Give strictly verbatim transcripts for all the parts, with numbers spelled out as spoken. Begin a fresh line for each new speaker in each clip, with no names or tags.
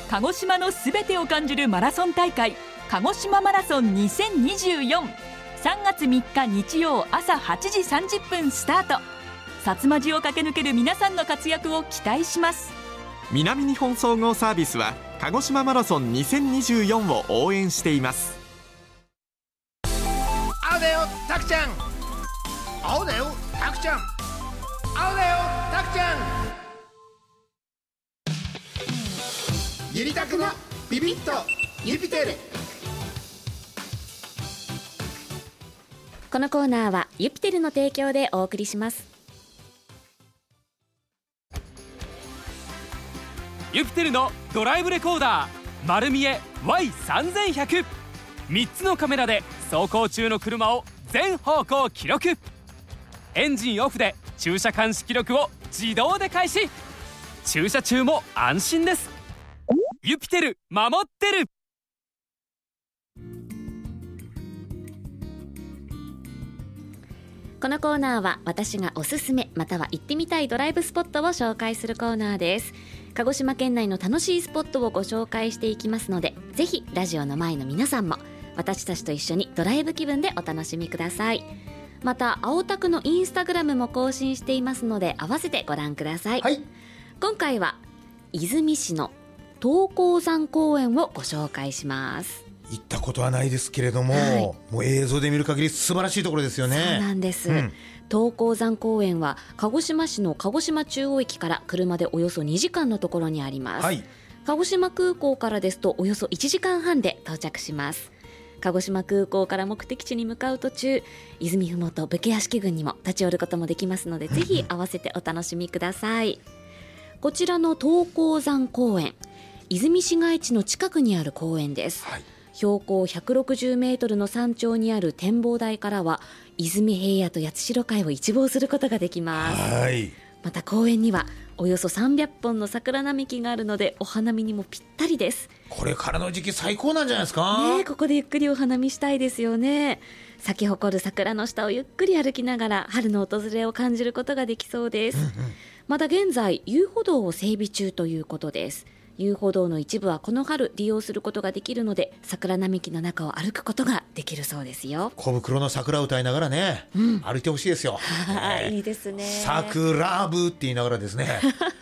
鹿児島のすべてを感じるマラソン大会、鹿児島マラソンにせんにじゅうよん、さんがつみっか日曜朝はちじさんじゅっぷんスタート。薩摩路を駆け抜ける皆さんの活躍を期待します。
南日本総合サービスは鹿児島マラソンにせんにじゅうよんを応援しています。
青だよタクちゃん、青だよタクちゃん、青だよタクちゃん。ゆりたくのビビッとユピテル。
このコーナーはユピテルの提供でお送りします。
ユピテルのドライブレコーダー丸見え ワイさんぜんひゃく、 みっつのカメラで走行中の車を全方向記録。エンジンオフで駐車監視記録を自動で開始。駐車中も安心です。ユピテル守ってる。
このコーナーは私がおすすめまたは行ってみたいドライブスポットを紹介するコーナーです。鹿児島県内の楽しいスポットをご紹介していきますので、ぜひラジオの前の皆さんも私たちと一緒にドライブ気分でお楽しみください。また青タクのインスタグラムも更新していますので、合わせてご覧ください、はい、今回は出水市の東光山公園をご紹介します。
行ったことはないですけれども、はい、もう映像で見る限り素晴らしいところですよね。
そうなんです、うん、東光山公園は鹿児島市の鹿児島中央駅から車でおよそにじかんのところにあります、はい、鹿児島空港からですとおよそいちじかんはんで到着します。鹿児島空港から目的地に向かう途中、泉ふもと武家屋敷群にも立ち寄ることもできますので、ぜひ合わせてお楽しみください。こちらの東光山公園、出水市街地の近くにある公園です、はい、標高ひゃくろくじゅうメートルの山頂にある展望台からは出水平野と八代海を一望することができます。はい、また公園にはおよそさんびゃっぽんの桜並木があるので、お花見にもぴったりです。
これからの時期最高なんじゃないですか、
ね、ここでゆっくりお花見したいですよね。咲き誇る桜の下をゆっくり歩きながら春の訪れを感じることができそうです、うんうん、また現在遊歩道を整備中ということです。遊歩道の一部はこの春利用することができるので、桜並木の中を歩くことができるそうですよ。
小袋の桜を歌いながらね、うん、歩いてほしいですよ、
ね、いいですね。
桜部って言いながらですね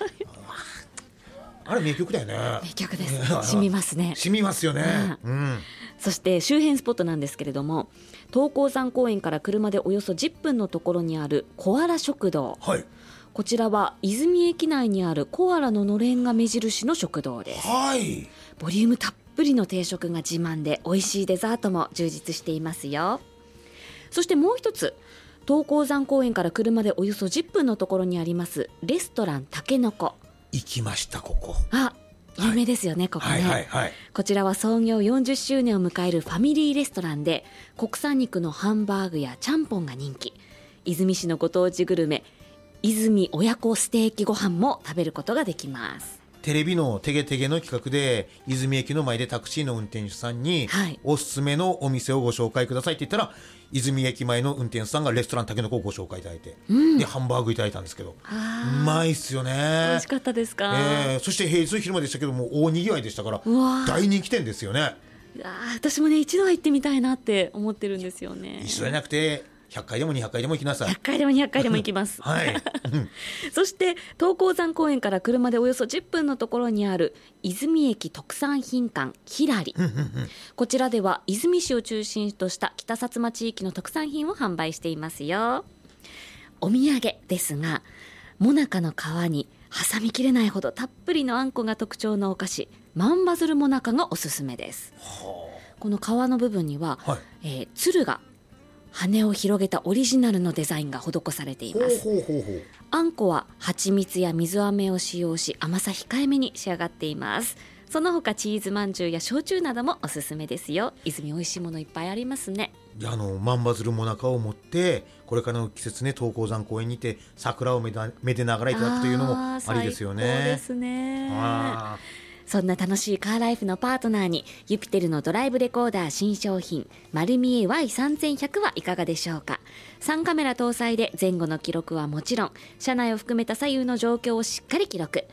あれ名曲だよね。
名曲です。染みますね。
染みますよね、うんうん、
そして周辺スポットなんですけれども、東光山公園から車でおよそじゅっぷんのところにあるコアラ食堂、はい、こちらは出水駅内にあるコアラののれんが目印の食堂です、はい、ボリュームたっぷりの定食が自慢で、美味しいデザートも充実していますよ。そしてもう一つ、東光山公園から車でおよそじゅっぷんのところにありますレストランたけのこ。
行きました。ここ
あ有名ですよね、はい、ここね、はいはいはい、こちらは創業よんじゅっしゅうねんを迎えるファミリーレストランで、国産肉のハンバーグやちゃんぽんが人気。出水市のご当地グルメ、泉親子ステーキご飯も食べることができます。
テレビのテゲテゲの企画で出水駅の前でタクシーの運転手さんに、はい、おすすめのお店をご紹介くださいって言ったら、出水駅前の運転手さんがレストランたけのこをご紹介いただいて、うん、でハンバーグいただいたんですけど、うまいっすよね。
美味しかったですか、
えー、そして平日の昼間でしたけども大にぎわいでしたから大人気店ですよね。
あ、私もね一度は行ってみたいなって思ってるんですよね。
一度じゃなくてひゃっかいでもにひゃっかいでも行きなさい。
ひゃっかいでもにひゃっかいでも行きます、はい、そして東光山公園から車でおよそじゅっぷんのところにある出水駅特産品館ひらり、こちらでは出水市を中心とした北薩摩地域の特産品を販売していますよ。お土産ですが、もなかの皮に挟みきれないほどたっぷりのあんこが特徴のお菓子、万羽鶴もなかがおすすめです。この皮の部分には、はい、えー、鶴が羽を広げたオリジナルのデザインが施されています。ほうほうほうほう。あんこは蜂蜜や水飴を使用し、甘さ控えめに仕上がっています。その他チーズまんじゅうや焼酎などもおすすめですよ。泉美味しいものいっぱいありますね。
あの万羽鶴もなかを持ってこれからの季節ね、東光山公園にて桜をめだめでながらいただくというのもありですよね。
最高ですね。あ、そんな楽しいカーライフのパートナーにユピテルのドライブレコーダー新商品丸見え ワイさんぜんひゃく はいかがでしょうか。さんカメラ搭載で前後の記録はもちろん、車内を含めた左右の状況をしっかり記録。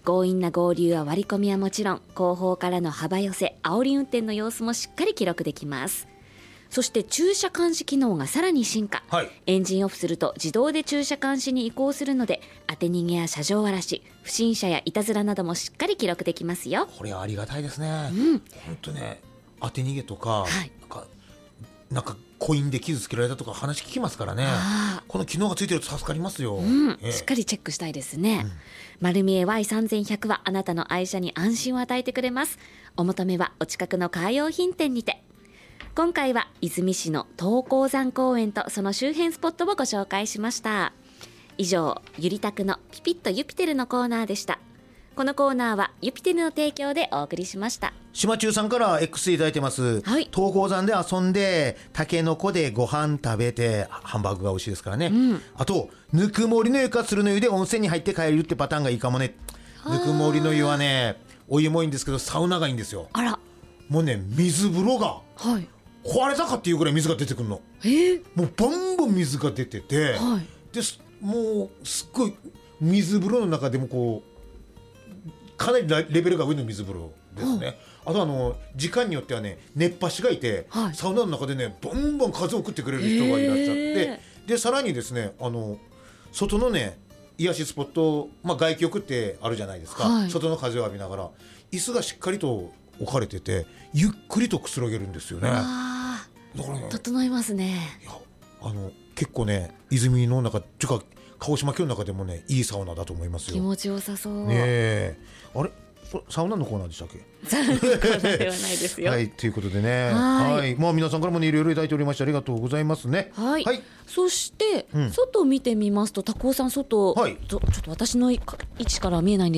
強引な合流や割り込みはもちろん、後方からの幅寄せ、煽り運転の様子もしっかり記録できます。そして駐車監視機能がさらに進化、はい、エンジンオフすると自動で駐車監視に移行するので、当て逃げや車上荒らし、不審者やいたずらなどもしっかり記録できますよ。
これはありがたいですね、
うん、
本当ね、当て逃げとか、はい、なんかなんかコインで傷つけられたとか話聞きますからね。この機能がついてると助かりますよ、
うんええ、しっかりチェックしたいですね、うん、丸見え ワイさんぜんひゃく はあなたの愛車に安心を与えてくれます。お求めはお近くのカー用品店にて。今回は出水市の東光山公園とその周辺スポットをご紹介しました。以上、ゆりたくのピピッとユピテルのコーナーでした。このコーナーはユピテルの提供でお送りしました。
島中さんから X いただいてます、はい、東光山で遊んでタケノコでご飯食べて、ハンバーグが美味しいですからね、うん、あとぬくもりの湯か鶴の湯で温泉に入って帰るってパターンがいいかもね。ぬくもりの湯はね、お湯もいいんですけどサウナがいいんですよ。
あら、
もうね、水風呂が、はい、壊れたかっていうぐらい水が出てくるの。えー、もうバンバン水が出てて、はい、でもうすっごい水風呂の中でもこうかなりレベルが上の水風呂ですね、うん、あとあの時間によってはね、熱波師がいて、はい、サウナの中でねバンバン風を送ってくれる人がいらっしゃって、えー、でさらにですね、あの外のね癒しスポット、まあ、外気浴ってあるじゃないですか、はい、外の風を浴びながら椅子がしっかりと置かれてて、ゆっくりとくつろげるんですよね。
あ、だからね、整いますね。
いや、あの結構ね、泉の中ちゅうか鹿児島県の中でもね、いいサウナだと思いますよ。
気持ちよさそう、
ね、えあれサウナのコーナーでしたっけ？
サウナのコーナーではないですよ。
はい、ということでね、はい、はい、まあ、皆さんからもねいろいろいただいておりましてありがとうございますね。
はい、はい、そして、うん、外見てみますと、タコさん外、はい、ちょっと私の位置からは見えないんです